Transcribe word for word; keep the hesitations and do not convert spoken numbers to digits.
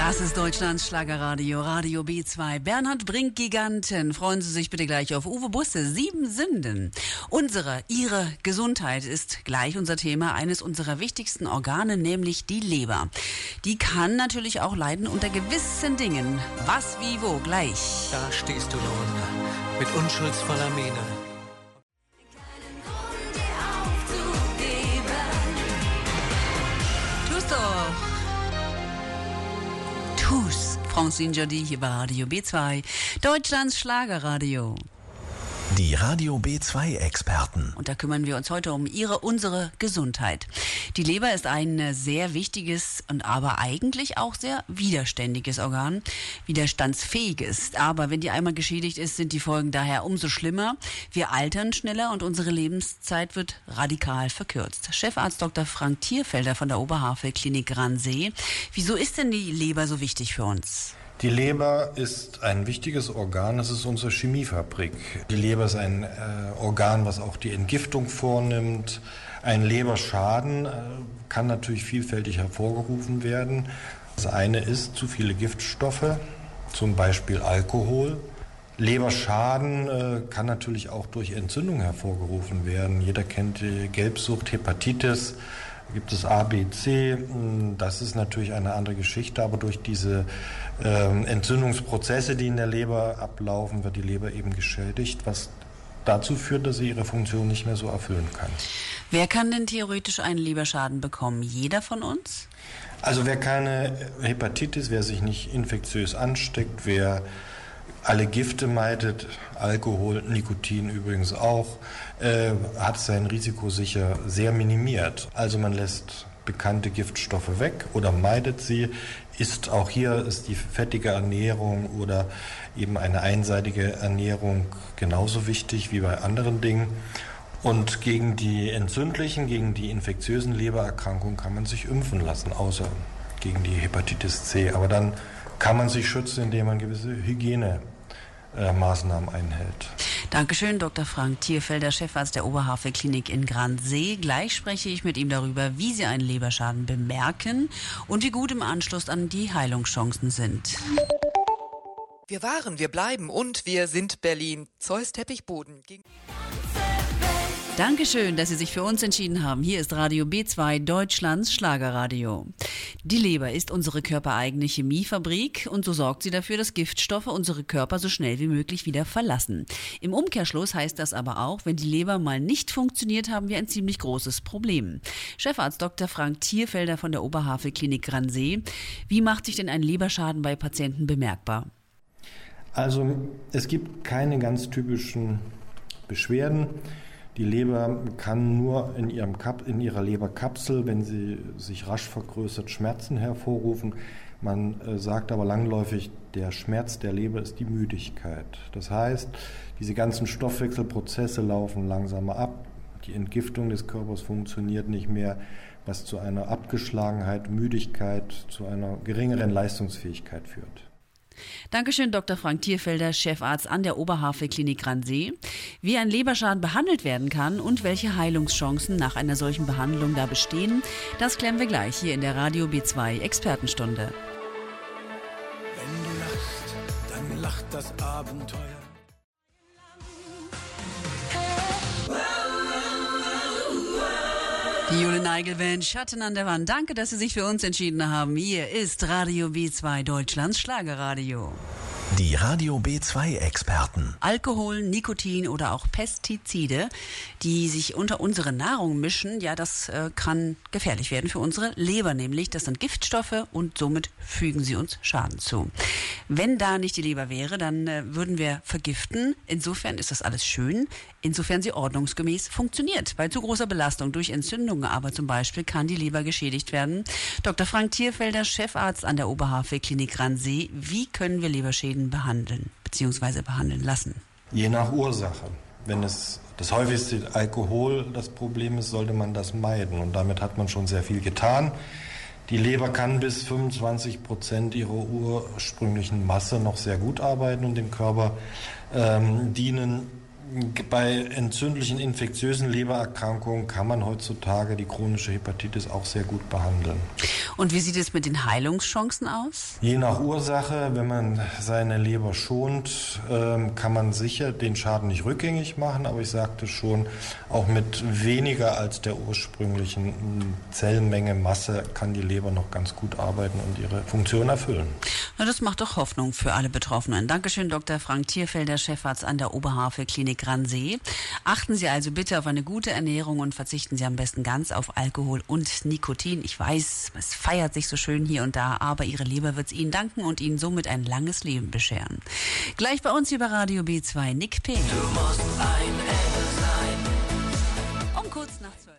Das ist Deutschlands Schlagerradio, Radio B zwei. Bernhard Brink Giganten. Freuen Sie sich bitte gleich auf Uwe Busse, Sieben Sünden. Unsere, Ihre Gesundheit ist gleich unser Thema, eines unserer wichtigsten Organe, nämlich die Leber. Die kann natürlich auch leiden unter gewissen Dingen. Was, wie, wo, gleich. Da stehst du nun mit unschuldsvoller Miene. Tust doch. Tu's. Francine Jody hier bei Radio B zwei, Deutschlands Schlagerradio. Die Radio B zwei Experten. Und da kümmern wir uns heute um Ihre, unsere Gesundheit. Die Leber ist ein sehr wichtiges und aber eigentlich auch sehr widerständiges Organ, widerstandsfähiges. Aber wenn die einmal geschädigt ist, sind die Folgen daher umso schlimmer. Wir altern schneller und unsere Lebenszeit wird radikal verkürzt. Chefarzt Doktor Frank Thierfelder von der Oberhavel-Klinik Gransee. Wieso ist denn die Leber so wichtig für uns? Die Leber ist ein wichtiges Organ, es ist unsere Chemiefabrik. Die Leber ist ein äh, Organ, was auch die Entgiftung vornimmt. Ein Leberschaden äh, kann natürlich vielfältig hervorgerufen werden. Das eine ist zu viele Giftstoffe, zum Beispiel Alkohol. Leberschaden äh, kann natürlich auch durch Entzündung hervorgerufen werden. Jeder kennt die Gelbsucht, Hepatitis. Da gibt es A, B, C, das ist natürlich eine andere Geschichte, aber durch diese äh, Entzündungsprozesse, die in der Leber ablaufen, wird die Leber eben geschädigt, was dazu führt, dass sie ihre Funktion nicht mehr so erfüllen kann. Wer kann denn theoretisch einen Leberschaden bekommen? Jeder von uns? Also wer keine Hepatitis, wer sich nicht infektiös ansteckt, wer alle Gifte meidet, Alkohol, Nikotin übrigens auch, äh, hat sein Risiko sicher sehr minimiert. Also man lässt bekannte Giftstoffe weg oder meidet sie. Ist auch hier ist die fettige Ernährung oder eben eine einseitige Ernährung genauso wichtig wie bei anderen Dingen. Und gegen die entzündlichen, gegen die infektiösen Lebererkrankungen kann man sich impfen lassen, außer gegen die Hepatitis C. Aber dann kann man sich schützen, indem man gewisse Hygienemaßnahmen einhält. Dankeschön, Doktor Frank Thierfelder, Chefarzt der Oberhavel-Klinik in Gransee. Gleich spreche ich mit ihm darüber, wie Sie einen Leberschaden bemerken und wie gut im Anschluss an die Heilungschancen sind. Wir waren, wir bleiben und wir sind Berlin. Zeus Teppichboden. Dankeschön, dass Sie sich für uns entschieden haben. Hier ist Radio B zwei, Deutschlands Schlagerradio. Die Leber ist unsere körpereigene Chemiefabrik und so sorgt sie dafür, dass Giftstoffe unsere Körper so schnell wie möglich wieder verlassen. Im Umkehrschluss heißt das aber auch, wenn die Leber mal nicht funktioniert, haben wir ein ziemlich großes Problem. Chefarzt Doktor Frank Thierfelder von der Oberhavel-Klinik Gransee. Wie macht sich denn ein Leberschaden bei Patienten bemerkbar? Also es gibt keine ganz typischen Beschwerden. Die Leber kann nur in, ihrem Kap- in ihrer Leberkapsel, wenn sie sich rasch vergrößert, Schmerzen hervorrufen. Man äh, sagt aber langläufig, der Schmerz der Leber ist die Müdigkeit. Das heißt, diese ganzen Stoffwechselprozesse laufen langsamer ab. Die Entgiftung des Körpers funktioniert nicht mehr, was zu einer Abgeschlagenheit, Müdigkeit, zu einer geringeren Leistungsfähigkeit führt. Dankeschön, Doktor Frank Thierfelder, Chefarzt an der Oberhavel-Klinik Gransee. Wie ein Leberschaden behandelt werden kann und welche Heilungschancen nach einer solchen Behandlung da bestehen, das klären wir gleich hier in der Radio B zwei Expertenstunde. Wenn du lachst, dann lacht das Abenteuer. Die Jule Neigel Band, Schatten an der Wand. Danke, dass Sie sich für uns entschieden haben. Hier ist Radio B zwei, Deutschlands Schlagerradio. Die Radio B zwei Experten. Alkohol, Nikotin oder auch Pestizide, die sich unter unsere Nahrung mischen, ja, das äh, kann gefährlich werden für unsere Leber nämlich. Das sind Giftstoffe und somit fügen sie uns Schaden zu. Wenn da nicht die Leber wäre, dann äh, würden wir vergiften. Insofern ist das alles schön, insofern sie ordnungsgemäß funktioniert. Bei zu großer Belastung durch Entzündungen aber zum Beispiel kann die Leber geschädigt werden. Doktor Frank Thierfelder, Chefarzt an der Oberhavel-Klinik Gransee. Wie können wir Leberschäden behandeln bzw. behandeln lassen? Je nach Ursache. Wenn es das häufigste Alkohol das Problem ist, sollte man das meiden. Und damit hat man schon sehr viel getan. Die Leber kann bis fünfundzwanzig Prozent ihrer ursprünglichen Masse noch sehr gut arbeiten und dem Körper ähm, dienen. Bei entzündlichen, infektiösen Lebererkrankungen kann man heutzutage die chronische Hepatitis auch sehr gut behandeln. Und wie sieht es mit den Heilungschancen aus? Je nach Ursache, wenn man seine Leber schont, kann man sicher den Schaden nicht rückgängig machen, aber ich sagte schon, auch mit weniger als der ursprünglichen Zellmenge, Masse kann die Leber noch ganz gut arbeiten und ihre Funktion erfüllen. Na, das macht doch Hoffnung für alle Betroffenen. Dankeschön, Doktor Frank Thierfelder, Chefarzt an der Oberhavel-Klinik Gransee. Achten Sie also bitte auf eine gute Ernährung und verzichten Sie am besten ganz auf Alkohol und Nikotin. Ich weiß, es feiert sich so schön hier und da, aber Ihre Leber wird es Ihnen danken und Ihnen somit ein langes Leben bescheren. Gleich bei uns über Radio B zwei, Nick P. Du musst ein Engel sein. Um kurz nach zwölf.